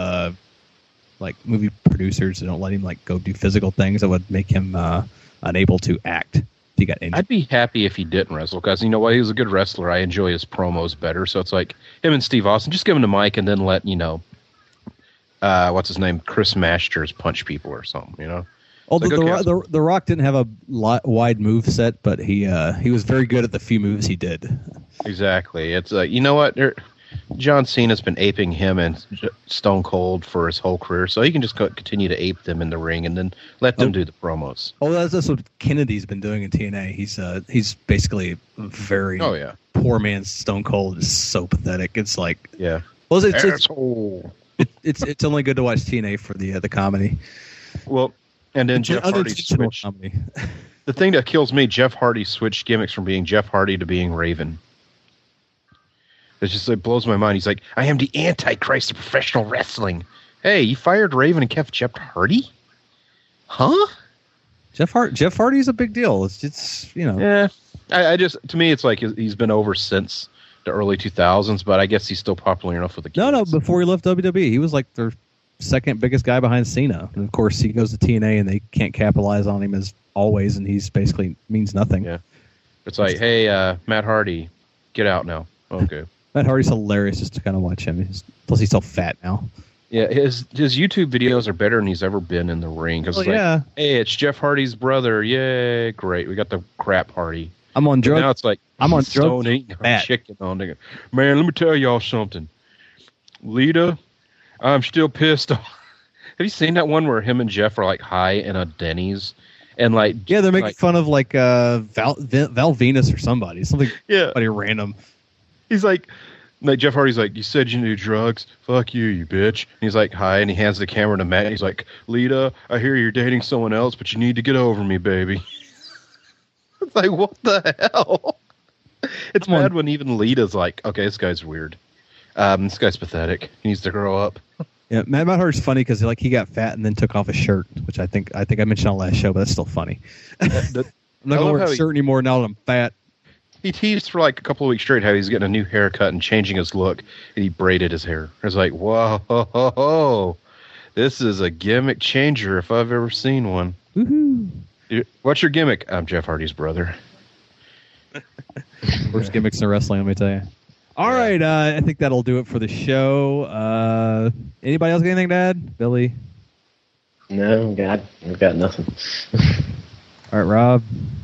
producers that don't let him like go do physical things that would make him unable to act. He got injured. I'd be happy if he didn't wrestle because you know what, he was a good wrestler. I enjoy his promos better. So it's like him and Steve Austin, just give him the mic and then let what's his name, Chris Masters punch people or something. Although the Rock didn't have a wide move set, but he was very good at the few moves he did. Exactly. It's like, you know what? John Cena's been aping him and Stone Cold for his whole career, so he can just continue to ape them in the ring and then let them do the promos. Oh, that's what Kennedy's been doing in TNA. He's basically very poor man's Stone Cold. Is so pathetic. It's like Well, it's only good to watch TNA for the comedy. Well, and then Jeff Hardy switched. The thing that kills me, Jeff Hardy switched gimmicks from being Jeff Hardy to being Raven. It just blows my mind. He's like, I am the Antichrist of professional wrestling. Hey, you fired Raven and kept Jeff Hardy? Huh? Jeff Hardy's a big deal. It's Yeah. I just, to me, it's like he's been over since the early 2000s, but I guess he's still popular enough with the kids. No, before he left WWE, he was like their second biggest guy behind Cena. And of course, he goes to TNA, and they can't capitalize on him as always, and he's basically means nothing. Yeah, it's like, hey, Matt Hardy, get out now. Okay. Matt Hardy's hilarious just to kind of watch him. Plus, he's so fat now. Yeah, his YouTube videos are better than he's ever been in the ring. Cause it's yeah. Like, hey, it's Jeff Hardy's brother. Yay, great. We got the crap Hardy. I'm on drugs. Now it's like, I'm on drugs. Chicken on there. Man, let me tell y'all something. Lita, I'm still pissed off. Have you seen that one where him and Jeff are like high in a Denny's? And like, yeah, they're making fun of like Val Venus or somebody random. He's like Jeff Hardy's like, you said you knew drugs. Fuck you, you bitch. And he's like, hi, and he hands the camera to Matt. And he's like, Lita, I hear you're dating someone else, but you need to get over me, baby. It's like, what the hell? It's bad when even Lita's like, okay, this guy's weird. This guy's pathetic. He needs to grow up. Yeah, Matt Hardy's funny because he got fat and then took off his shirt, which I think I mentioned on the last show, but that's still funny. I'm not going to wear a shirt anymore now that I'm fat. He teased for like a couple of weeks straight how he's getting a new haircut and changing his look, and he braided his hair. I was like, whoa, this is a gimmick changer if I've ever seen one. Woohoo! What's your gimmick? I'm Jeff Hardy's brother. Worst gimmicks in wrestling, let me tell you. All right, I think that'll do it for the show. Anybody else got anything to add? Billy? No, I've got nothing. All right, Rob?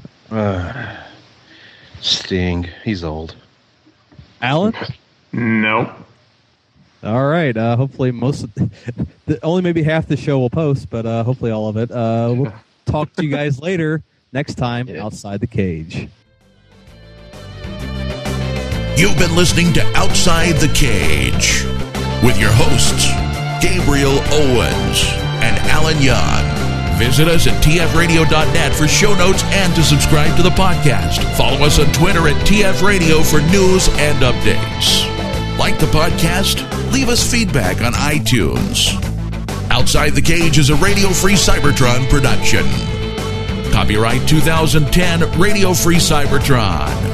Sting. He's old. Alan? Nope. All right. Hopefully most of only maybe half the show will post, but hopefully all of it. We'll talk to you guys later next time Outside the Cage. You've been listening to Outside the Cage with your hosts, Gabriel Owens and Alan Young. Visit us at tfradio.net for show notes and to subscribe to the podcast. Follow us on Twitter at tfradio for news and updates. Like the podcast? Leave us feedback on iTunes. Outside the Cage is a Radio Free Cybertron production. Copyright 2010 Radio Free Cybertron.